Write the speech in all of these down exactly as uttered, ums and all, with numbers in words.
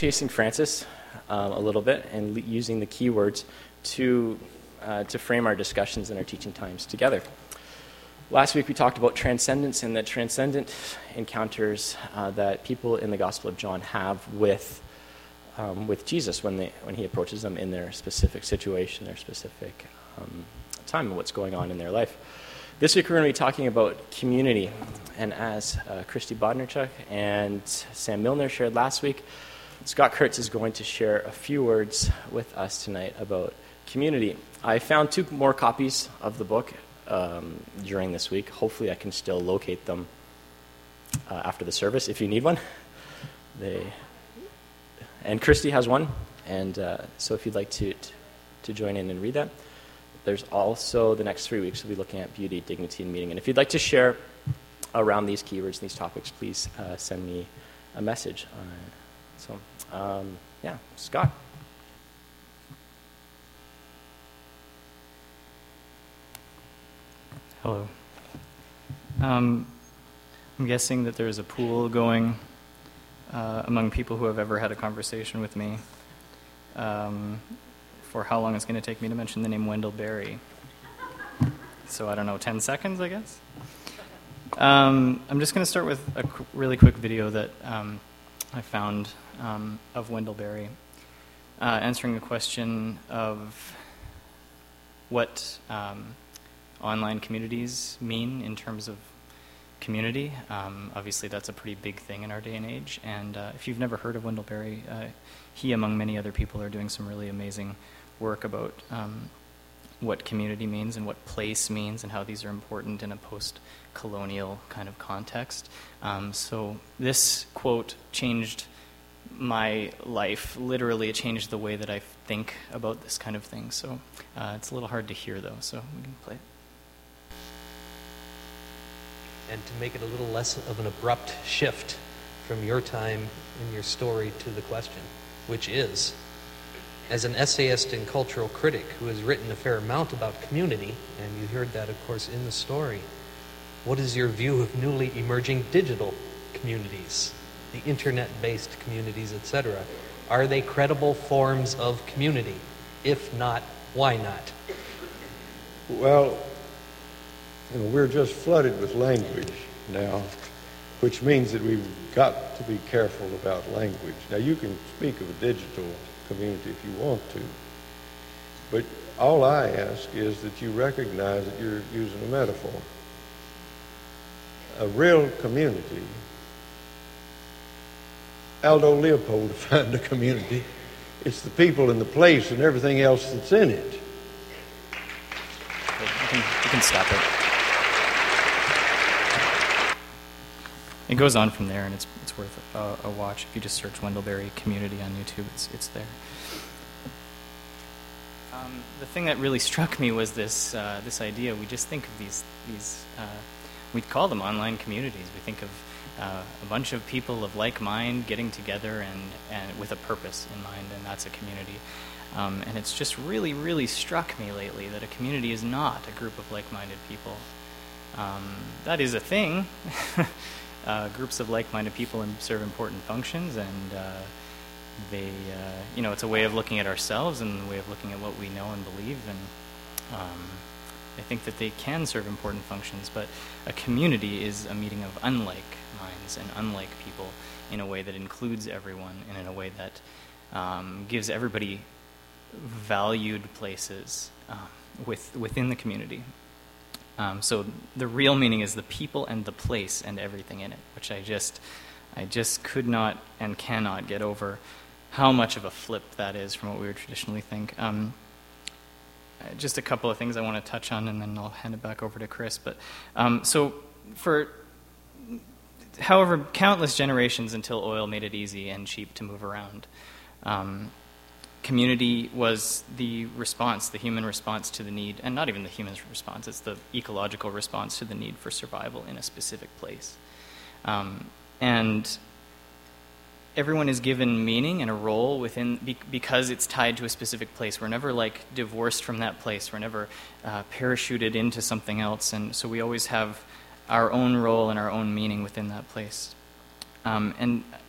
chasing Francis um, a little bit and le- using the keywords to uh, to frame our discussions and our teaching times together. Last week we talked about transcendence and the transcendent encounters uh, that people in the Gospel of John have with um, with Jesus when they when he approaches them in their specific situation, their specific um, time, and what's going on in their life. This week we're going to be talking about community, and as uh, Christy Bodnerchuk and Sam Milner shared last week, Scott Kurtz is going to share a few words with us tonight about community. I found two more copies of the book um, during this week. Hopefully I can still locate them uh, after the service if you need one. They and Christy has one, and uh, so if you'd like to to join in and read that. There's also the next three weeks we'll be looking at beauty, dignity, and meaning. And if you'd like to share around these keywords and these topics, please uh, send me a message. Uh, so, um, yeah, Scott. Hello. Um, I'm guessing that there's a pool going uh, among people who have ever had a conversation with me. Um, for how long it's going to take me to mention the name Wendell Berry. So I don't know, ten seconds, I guess? Um, I'm just going to start with a qu- really quick video that um, I found um, of Wendell Berry, uh, answering the question of what um, online communities mean in terms of community. Um, obviously, that's a pretty big thing in our day and age, and uh, if you've never heard of Wendell Berry, uh, he, among many other people, are doing some really amazing work about um, what community means and what place means and how these are important in a post-colonial kind of context. Um, so this quote changed my life. Literally, it changed the way that I think about this kind of thing. So uh, it's a little hard to hear, though, so we can play it. And to make it a little less of an abrupt shift from your time in your story to the question, which is, as an essayist and cultural critic who has written a fair amount about community, and you heard that, of course, in the story, what is your view of newly emerging digital communities, the internet-based communities, et cetera? Are they credible forms of community? If not, why not? Well, you know, we're just flooded with language now, which means that we've got to be careful about language. Now, you can speak of a digital community if you want to, but all I ask is that you recognize that you're using a metaphor. A real community, Aldo Leopold defined a community, it's the people and the place and everything else that's in it. You can, you can stop it. It goes on from there, and it's it's worth a, a watch. If you just search Wendell Berry Community on YouTube, it's it's there. Um, the thing that really struck me was this uh, this idea. We just think of these these uh, we call them online communities. We think of uh, a bunch of people of like mind getting together and and with a purpose in mind, and that's a community. Um, and it's just really really struck me lately that a community is not a group of like-minded people. Um, that is a thing. Uh, groups of like-minded people serve important functions, and uh, they, uh, you know, it's a way of looking at ourselves and a way of looking at what we know and believe, and um, I think that they can serve important functions, but a community is a meeting of unlike minds and unlike people in a way that includes everyone and in a way that um, gives everybody valued places um, with, within the community. Um, so the real meaning is the people and the place and everything in it, which I just, I just could not and cannot get over how much of a flip that is from what we would traditionally think. Um, just a couple of things I want to touch on, and then I'll hand it back over to Chris. But um, so for however countless generations until oil made it easy and cheap to move around, um, community was the response, the human response to the need, and not even the human response, it's the ecological response to the need for survival in a specific place. Um, and everyone is given meaning and a role within, be, because it's tied to a specific place. We're never like divorced from that place. We're never uh, parachuted into something else. And so we always have our own role and our own meaning within that place. Um, and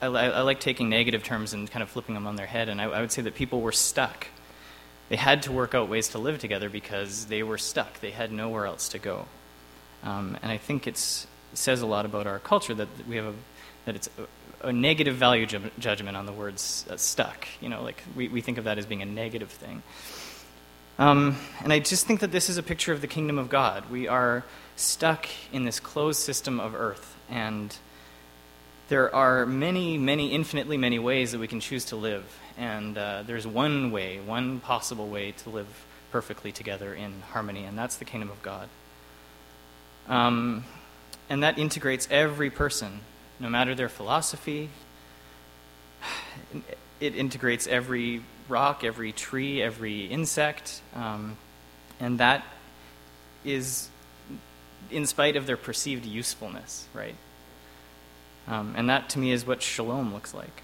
I, I like taking negative terms and kind of flipping them on their head, and I, I would say that people were stuck. They had to work out ways to live together because they were stuck. They had nowhere else to go. Um, and I think it's, it says a lot about our culture that we have a, that it's a, a negative value ju- judgment on the words uh, stuck. You know, like we, we think of that as being a negative thing. Um, and I just think that this is a picture of the kingdom of God. We are stuck in this closed system of earth, and there are many, many, infinitely many ways that we can choose to live. And uh, there's one way, one possible way to live perfectly together in harmony, and that's the kingdom of God. Um, and that integrates every person, no matter their philosophy. It integrates every rock, every tree, every insect, um, and that is in spite of their perceived usefulness, right? Um, and that, to me, is what shalom looks like.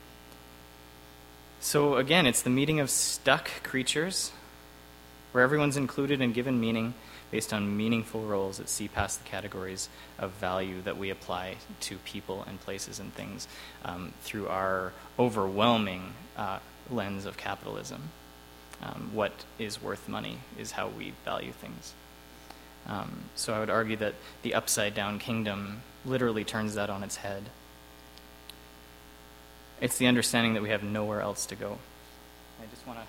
So, again, it's the meeting of stuck creatures where everyone's included and given meaning based on meaningful roles that see past the categories of value that we apply to people and places and things um, through our overwhelming uh, lens of capitalism. Um, what is worth money is how we value things. Um, so I would argue that the upside-down kingdom literally turns that on its head. It's the understanding that we have nowhere else to go. I just want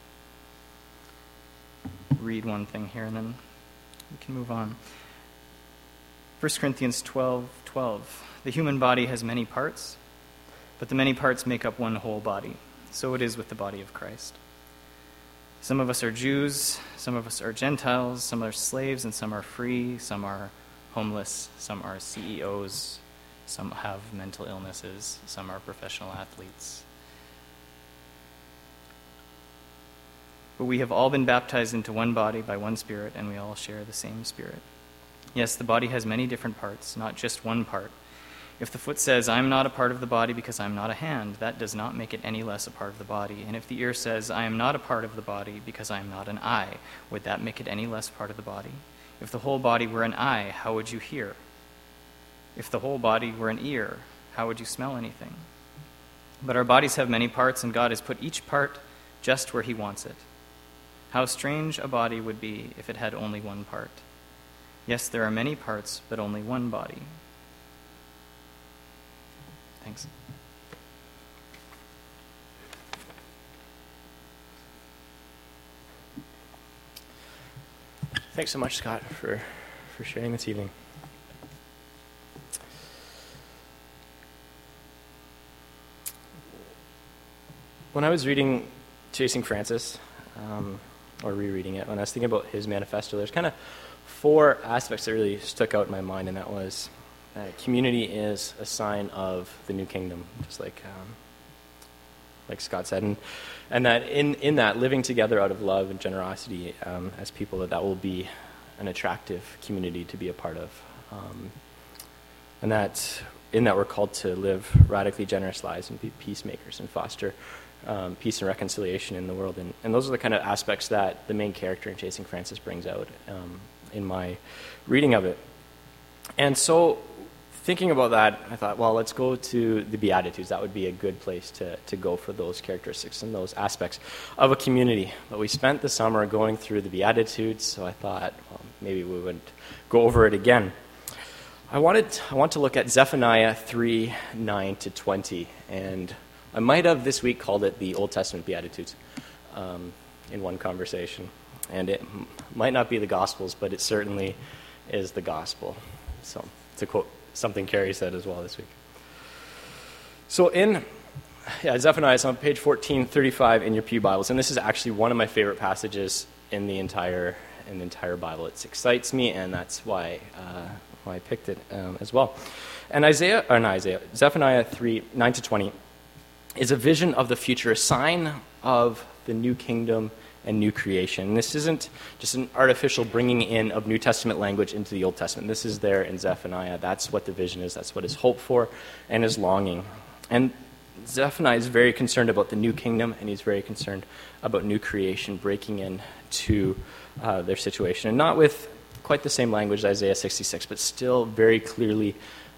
to read one thing here, and then we can move on. First Corinthians twelve twelve. The human body has many parts, but the many parts make up one whole body. So it is with the body of Christ. Some of us are Jews, some of us are Gentiles, some are slaves, and some are free, some are homeless, some are C E Os, some have mental illnesses, some are professional athletes. But we have all been baptized into one body by one Spirit, and we all share the same Spirit. Yes, the body has many different parts, not just one part. If the foot says, I am not a part of the body because I am not a hand, that does not make it any less a part of the body. And if the ear says, I am not a part of the body because I am not an eye, would that make it any less part of the body? If the whole body were an eye, how would you hear? If the whole body were an ear, how would you smell anything? But our bodies have many parts, and God has put each part just where he wants it. How strange a body would be if it had only one part. Yes, there are many parts, but only one body. Thanks. Thanks so much, Scott, for, for sharing this evening. When I was reading Chasing Francis, um, or rereading it, when I was thinking about his manifesto, there's kind of four aspects that really stuck out in my mind, and that was uh, community is a sign of the new kingdom, just like um, like Scott said, and and that in, in that living together out of love and generosity um, as people, that that will be an attractive community to be a part of, um, and that in that we're called to live radically generous lives and be peacemakers and foster Um, peace and reconciliation in the world. And, and those are the kind of aspects that the main character in Chasing Francis brings out um, in my reading of it. And so thinking about that, I thought, well, let's go to the Beatitudes. That would be a good place to, to go for those characteristics and those aspects of a community. But we spent the summer going through the Beatitudes, so I thought, well, maybe we would go over it again. I wanted I want to look at Zephaniah three, nine to twenty, and I might have this week called it the Old Testament Beatitudes um, in one conversation. And it m- might not be the Gospels, but it certainly is the Gospel. So, to quote something Carrie said as well this week. So in yeah, Zephaniah, it's on page fourteen thirty-five in your Pew Bibles, and this is actually one of my favorite passages in the entire in the entire Bible. It excites me, and that's why, uh, why I picked it um, as well. And Isaiah, or not Isaiah, Zephaniah three, nine to twenty, is a vision of the future, a sign of the new kingdom and new creation. This isn't just an artificial bringing in of New Testament language into the Old Testament. This is there in Zephaniah. That's what the vision is. That's what his hope for and his longing. And Zephaniah is very concerned about the new kingdom, and he's very concerned about new creation breaking into uh, their situation. And not with quite the same language as Isaiah sixty-six, but still very clearly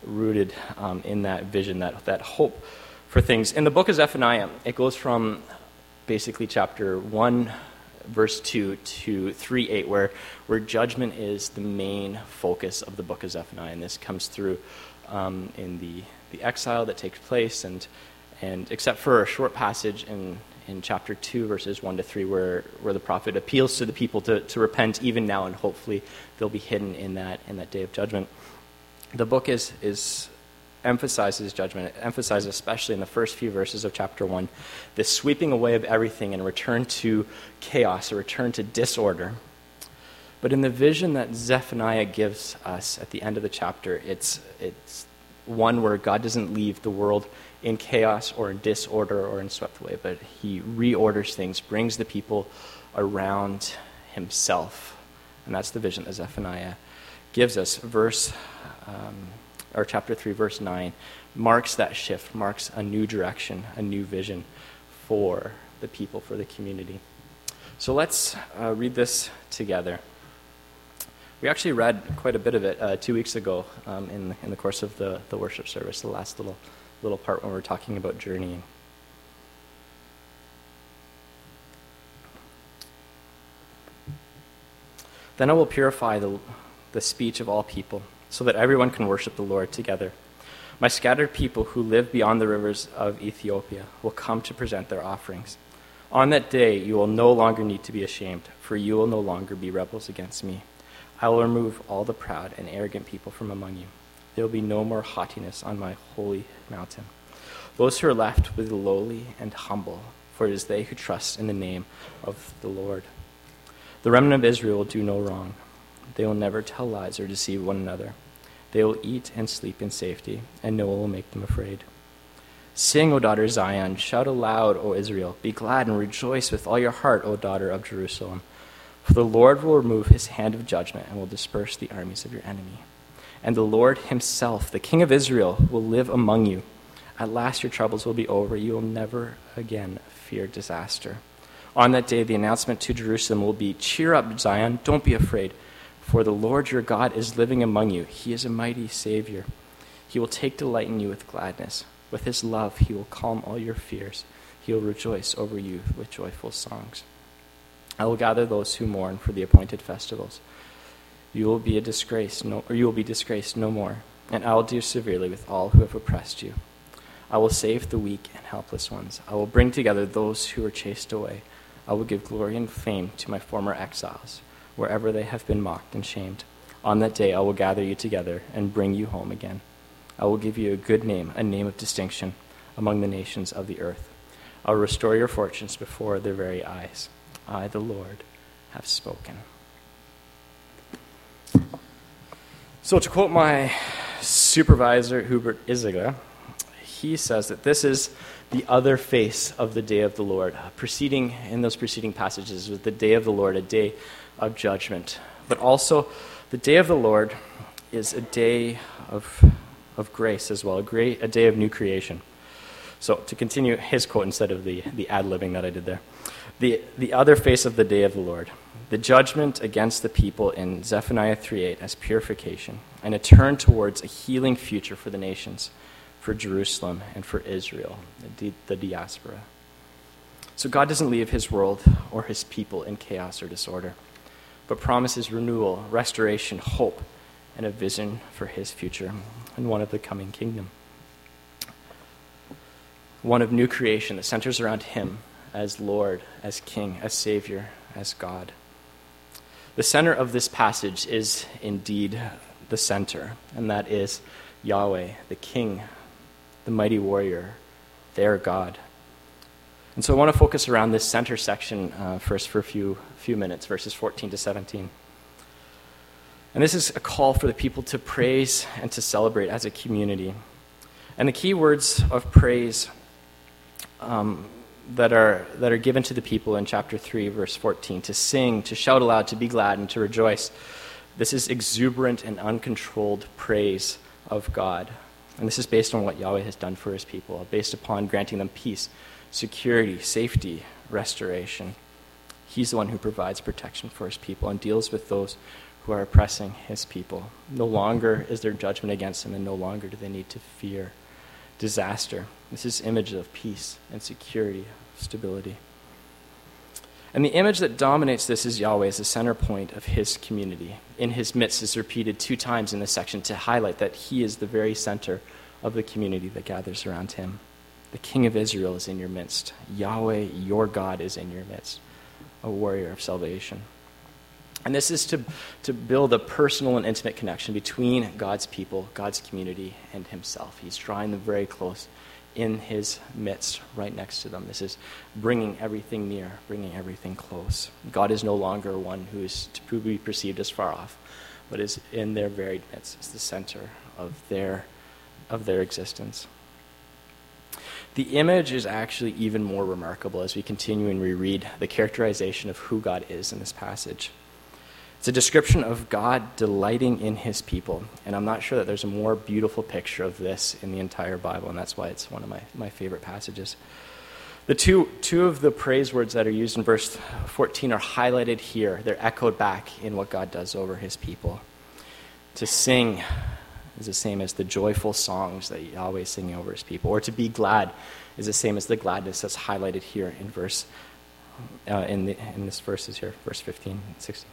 rooted um, in that vision, that, that hope for things. In the book of Zephaniah, it goes from basically chapter one, verse two to three eight, where, where judgment is the main focus of the book of Zephaniah. And this comes through um, in the, the exile that takes place, and and except for a short passage in, in chapter two, verses one to three, where, where the prophet appeals to the people to, to repent even now, and hopefully they'll be hidden in that in that day of judgment. The book is is emphasizes judgment. It emphasizes, especially in the first few verses of chapter one, this sweeping away of everything and a return to chaos, a return to disorder. But in the vision that Zephaniah gives us at the end of the chapter, it's it's one where God doesn't leave the world in chaos or in disorder or in swept away, but he reorders things, brings the people around himself. And that's the vision that Zephaniah gives us. Verse um, or chapter three, verse nine, marks that shift, marks a new direction, a new vision for the people, for the community. So let's uh, read this together. We actually read quite a bit of it uh, two weeks ago um, in, in the course of the, the worship service, the last little, little part when we were talking about journeying. Then I will purify the, the speech of all people, so that everyone can worship the Lord together. My scattered people who live beyond the rivers of Ethiopia will come to present their offerings. On that day you will no longer need to be ashamed, for you will no longer be rebels against me. I will remove all the proud and arrogant people from among you. There will be no more haughtiness on my holy mountain. Those who are left will be lowly and humble, for it is they who trust in the name of the Lord. The remnant of Israel will do no wrong. They will never tell lies or deceive one another. They will eat and sleep in safety, and no one will make them afraid. Sing, O daughter Zion. Shout aloud, O Israel. Be glad and rejoice with all your heart, O daughter of Jerusalem. For the Lord will remove his hand of judgment and will disperse the armies of your enemy. And the Lord himself, the King of Israel, will live among you. At last your troubles will be over. You will never again fear disaster. On that day, the announcement to Jerusalem will be, cheer up, Zion, don't be afraid. For the Lord your God is living among you. He is a mighty Savior. He will take delight in you with gladness. With his love, he will calm all your fears. He will rejoice over you with joyful songs. I will gather those who mourn for the appointed festivals. You will be a disgrace, no, or you will be disgraced no more, and I will deal severely with all who have oppressed you. I will save the weak and helpless ones. I will bring together those who were chased away. I will give glory and fame to my former exiles, wherever they have been mocked and shamed. On that day I will gather you together and bring you home again. I will give you a good name, a name of distinction among the nations of the earth. I will restore your fortunes before their very eyes. I, the Lord, have spoken. So to quote my supervisor, Hubert Iziger, he says that this is the other face of the day of the Lord. Preceding, in those preceding passages, was the day of the Lord, a day of judgment. But also, the day of the Lord is a day of, of grace as well, a, great, a day of new creation. So to continue his quote instead of the, the ad-libbing that I did there. The, the other face of the day of the Lord, the judgment against the people in Zephaniah three eight as purification, and a turn towards a healing future for the nations, for Jerusalem and for Israel, the, the diaspora. So God doesn't leave his world or his people in chaos or disorder, but promises renewal, restoration, hope, and a vision for his future and one of the coming kingdom. One of new creation that centers around him as Lord, as King, as Savior, as God. The center of this passage is indeed the center, and that is Yahweh, the King, the mighty warrior, their God. And so I want to focus around this center section uh, first for a few few minutes, verses fourteen to seventeen. And this is a call for the people to praise and to celebrate as a community. And the key words of praise um, that are that are given to the people in chapter three, verse fourteen, to sing, to shout aloud, to be glad, and to rejoice. This is exuberant and uncontrolled praise of God. And this is based on what Yahweh has done for his people, based upon granting them peace, security, safety, restoration. He's the one who provides protection for his people and deals with those who are oppressing his people. No longer is there judgment against them, and no longer do they need to fear disaster. This is image of peace and security, stability. And the image that dominates this is Yahweh as the center point of his community. In his midst is repeated two times in this section to highlight that he is the very center of the community that gathers around him. The King of Israel is in your midst. Yahweh, your God, is in your midst, a warrior of salvation. And this is to, to build a personal and intimate connection between God's people, God's community, and himself. He's drawing them very close in his midst, right next to them. This is bringing everything near, bringing everything close. God is no longer one who is to be perceived as far off, but is in their very midst. It's the center of their, of their existence. The image is actually even more remarkable as we continue and reread the characterization of who God is in this passage. It's a description of God delighting in his people. And I'm not sure that there's a more beautiful picture of this in the entire Bible, and that's why it's one of my, my favorite passages. The two, two of the praise words that are used in verse fourteen are highlighted here. They're echoed back in what God does over his people. To sing is the same as the joyful songs that Yahweh is singing over his people. Or to be glad is the same as the gladness that's highlighted here in verse uh, in, the, in this verses here, verse fifteen and sixteen.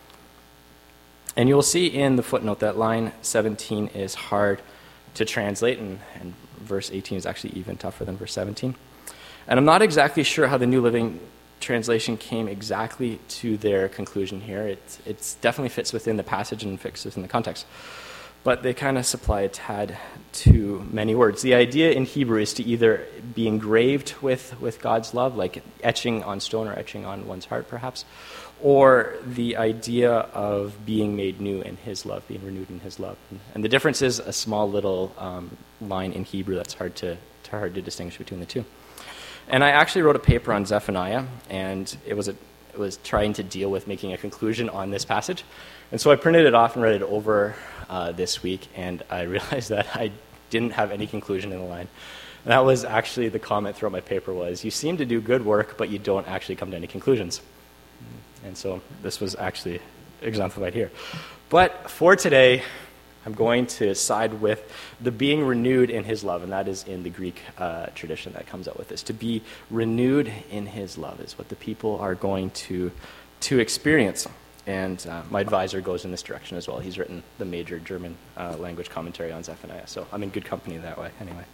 And you'll see in the footnote that line seventeen is hard to translate, and, and verse eighteen is actually even tougher than verse seventeen. And I'm not exactly sure how the New Living Translation came exactly to their conclusion here. It it's definitely fits within the passage and fits within the context. But they kind of supply a tad too many words. The idea in Hebrew is to either be engraved with, with God's love, like etching on stone or etching on one's heart, perhaps, or the idea of being made new in his love, being renewed in his love. And the difference is a small little um, line in Hebrew that's hard to, to hard to distinguish between the two. And I actually wrote a paper on Zephaniah, and it was a, it was trying to deal with making a conclusion on this passage. And so I printed it off and read it over uh, this week, and I realized that I didn't have any conclusion in the line. And that was actually the comment throughout my paper was, you seem to do good work, but you don't actually come to any conclusions. And so this was actually exemplified here. But for today, I'm going to side with the being renewed in his love, and that is in the Greek uh, tradition that comes out with this. To be renewed in his love is what the people are going to, to experience. And uh, my advisor goes in this direction as well. He's written the major German uh, language commentary on Zephaniah, so I'm in good company that way anyway.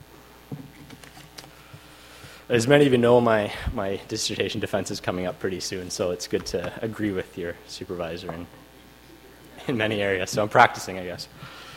As many of you know, my, my dissertation defense is coming up pretty soon, so it's good to agree with your supervisor in, in many areas. So I'm practicing, I guess.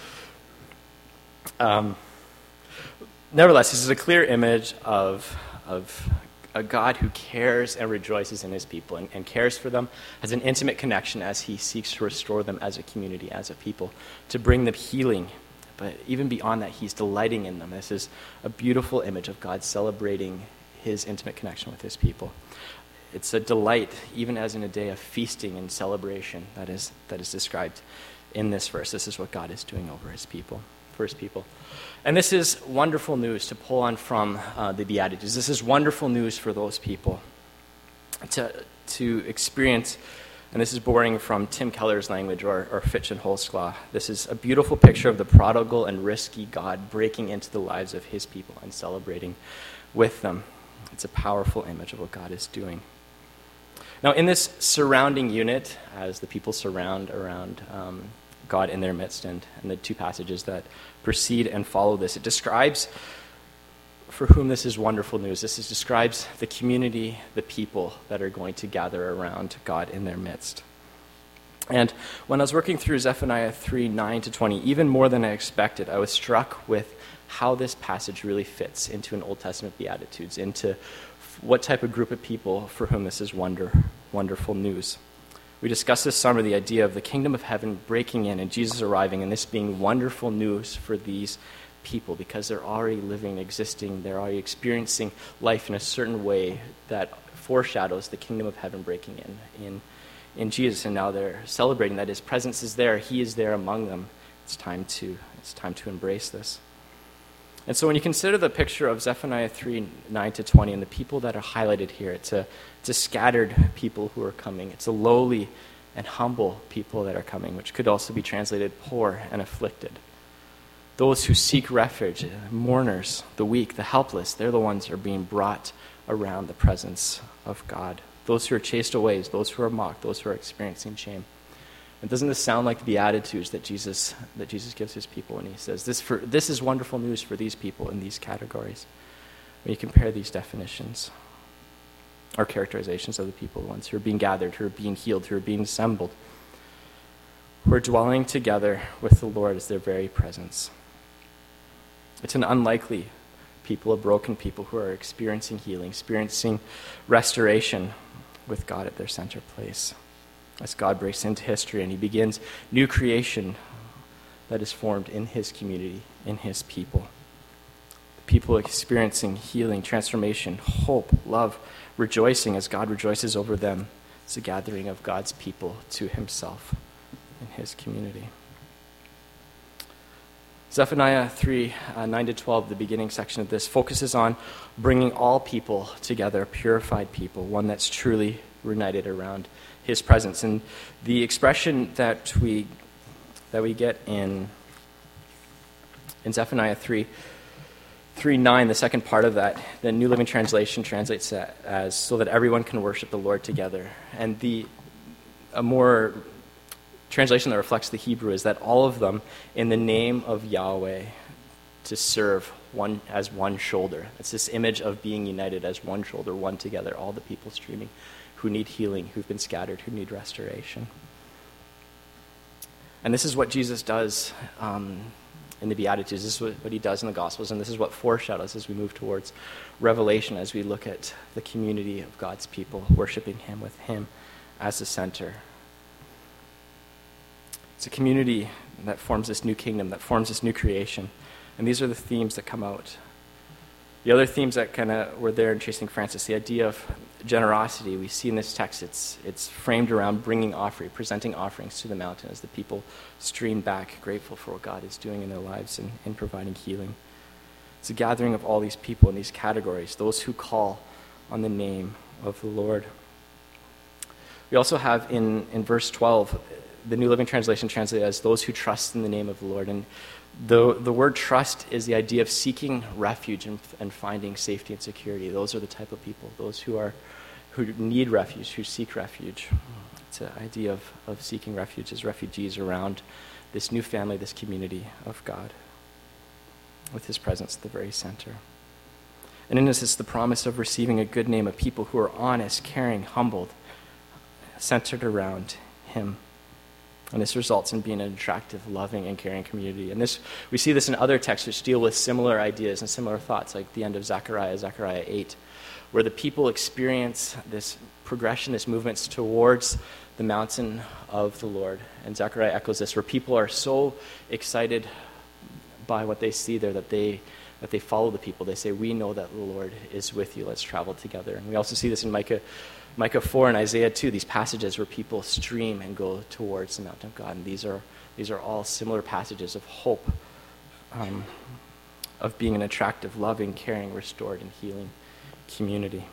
Um, nevertheless, this is a clear image of, of a God who cares and rejoices in his people and, and cares for them, has an intimate connection as he seeks to restore them as a community, as a people, to bring them healing. But even beyond that, he's delighting in them. This is a beautiful image of God celebrating his intimate connection with his people. It's a delight, even as in a day of feasting and celebration that is that is described in this verse. This is what God is doing over his people, for his people. And this is wonderful news to pull on from uh, the Beatitudes. This is wonderful news for those people to to experience. And this is borrowing from Tim Keller's language, or, or Fitch and Holzclaw. This is a beautiful picture of the prodigal and risky God breaking into the lives of his people and celebrating with them. It's a powerful image of what God is doing. Now, in this surrounding unit, as the people surround around um, God in their midst, and, and the two passages that precede and follow this, it describes for whom this is wonderful news. This is, describes the community, the people that are going to gather around God in their midst. And when I was working through Zephaniah three, nine to twenty, even more than I expected, I was struck with how this passage really fits into an Old Testament Beatitudes, into what type of group of people for whom this is wonder, wonderful news. We discussed this summer the idea of the kingdom of heaven breaking in and Jesus arriving, and this being wonderful news for these people because they're already living, existing, they're already experiencing life in a certain way that foreshadows the kingdom of heaven breaking in in, in Jesus. And now they're celebrating that his presence is there, he is there among them. It's time to it's time to embrace this. And so when you consider the picture of Zephaniah three, nine to twenty, and the people that are highlighted here, it's a, it's a scattered people who are coming. It's a lowly and humble people that are coming, which could also be translated poor and afflicted. Those who seek refuge, mourners, the weak, the helpless, they're the ones who are being brought around the presence of God. Those who are chased away, those who are mocked, those who are experiencing shame. And doesn't this sound like the Beatitudes that Jesus that Jesus gives his people when he says, this, for, this is wonderful news for these people in these categories? When you compare these definitions or characterizations of the people, the ones who are being gathered, who are being healed, who are being assembled, who are dwelling together with the Lord as their very presence. It's an unlikely people, a broken people who are experiencing healing, experiencing restoration with God at their center place. As God breaks into history and he begins new creation that is formed in his community, in his people. People experiencing healing, transformation, hope, love, rejoicing as God rejoices over them. It's a gathering of God's people to himself in his community. Zephaniah three, uh, nine to twelve, the beginning section of this, focuses on bringing all people together, purified people, one that's truly united around his presence. And the expression that we that we get in, in Zephaniah three, three nine, the second part of that, the New Living Translation translates that as so that everyone can worship the Lord together. And the a more translation that reflects the Hebrew is that all of them in the name of Yahweh to serve one as one shoulder. It's this image of being united as one shoulder, one together, all the people streaming who need healing, who've been scattered, who need restoration. And this is what Jesus does um, in the Beatitudes. This is what, what he does in the Gospels, and this is what foreshadows as we move towards Revelation, as we look at the community of God's people, worshiping him with him as the center. It's a community that forms this new kingdom, that forms this new creation. And these are the themes that come out. The other themes that kind of were there in Chasing Francis, the idea of generosity, we see in this text, it's it's framed around bringing offering, presenting offerings to the mountain as the people stream back, grateful for what God is doing in their lives and in providing healing. It's a gathering of all these people in these categories, those who call on the name of the Lord. We also have in, in verse twelve, the New Living Translation translated as those who trust in the name of the Lord. And the, the word trust is the idea of seeking refuge and, and finding safety and security. Those are the type of people, those who are who need refuge, who seek refuge. It's an idea of, of seeking refuge as refugees around this new family, this community of God, with his presence at the very center. And in this is the promise of receiving a good name of people who are honest, caring, humbled, centered around him. And this results in being an attractive, loving, and caring community. And this we see this in other texts which deal with similar ideas and similar thoughts, like the end of Zechariah, Zechariah eight, where the people experience this progression, this movement towards the mountain of the Lord. And Zechariah echoes this, where people are so excited by what they see there that they that they follow the people. They say, we know that the Lord is with you. Let's travel together. And we also see this in Micah Micah four and Isaiah two, these passages where people stream and go towards the mountain of God. And these are these are all similar passages of hope, um, of being an attractive, loving, caring, restored, and healing community.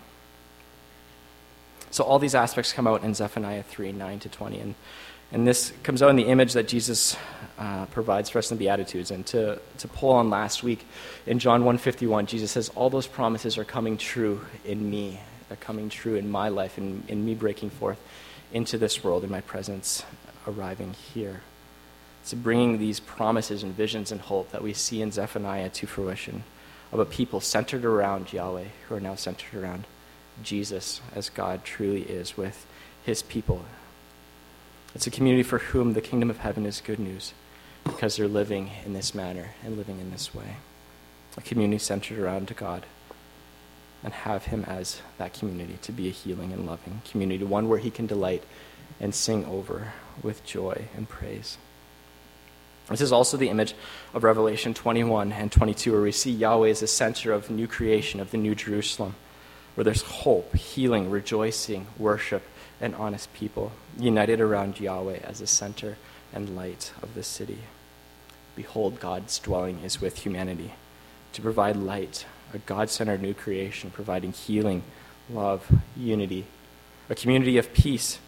So all these aspects come out in Zephaniah three, nine to twenty. And, and this comes out in the image that Jesus uh, provides for us in the Beatitudes. And to, to pull on last week, in John one fifty-one, Jesus says, all those promises are coming true in me. They're coming true in my life, in, in me breaking forth into this world, in my presence arriving here. So bringing these promises and visions and hope that we see in Zephaniah to fruition of a people centered around Yahweh, who are now centered around Jesus as God truly is with his people. It's a community for whom the kingdom of heaven is good news because they're living in this manner and living in this way. A community centered around God, and have him as that community to be a healing and loving community, one where he can delight and sing over with joy and praise. This is also the image of Revelation twenty-one and twenty-two, where we see Yahweh as the center of new creation, of the new Jerusalem, where there's hope, healing, rejoicing, worship, and honest people united around Yahweh as the center and light of the city. Behold, God's dwelling is with humanity to provide light, a God-centered new creation, providing healing, love, unity, a community of peace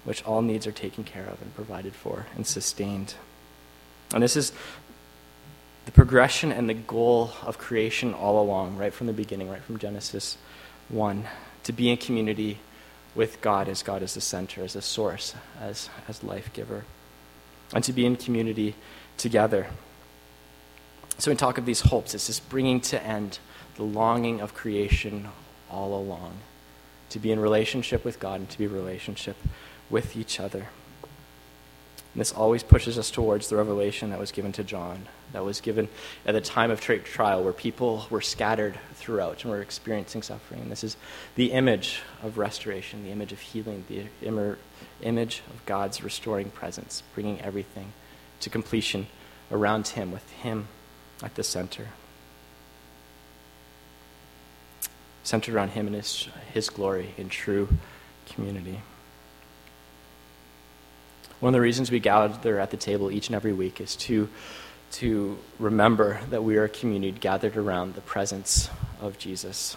which all needs are taken care of and provided for and sustained. And this is the progression and the goal of creation all along, right from the beginning, right from Genesis one, to be in community with God as God is the center, as the source, as, as life giver, and to be in community together. So when we talk of these hopes, it's just bringing to end the longing of creation all along, to be in relationship with God and to be in relationship with each other. And this always pushes us towards the revelation that was given to John, that was given at the time of tri- trial where people were scattered throughout and were experiencing suffering. And this is the image of restoration, the image of healing, the Im- image of God's restoring presence, bringing everything to completion around him, with him at the center. Centered around him and his, his glory in true community. One of the reasons we gather at the table each and every week is to, to remember that we are a community gathered around the presence of Jesus.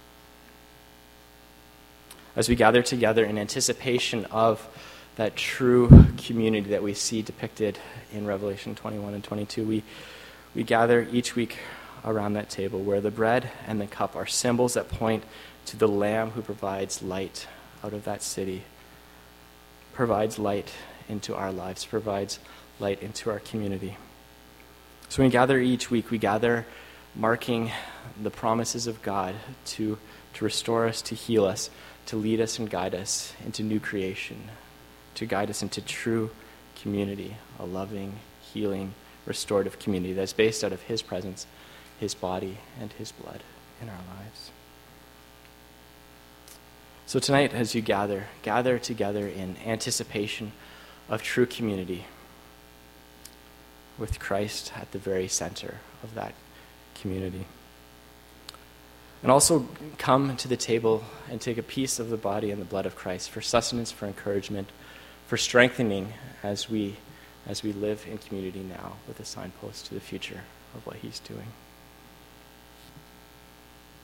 As we gather together in anticipation of that true community that we see depicted in Revelation twenty-one and twenty-two, we, we gather each week around that table where the bread and the cup are symbols that point to the Lamb who provides light out of that city, provides light into our lives, provides light into our community. So when we gather each week, we gather marking the promises of God to, to restore us, to heal us, to lead us and guide us into new creation, to guide us into true community, a loving, healing, restorative community that's based out of his presence, his body, and his blood in our lives. So tonight, as you gather, gather together in anticipation of true community with Christ at the very center of that community. And also come to the table and take a piece of the body and the blood of Christ for sustenance, for encouragement, for strengthening as we as we live in community now with a signpost to the future of what he's doing.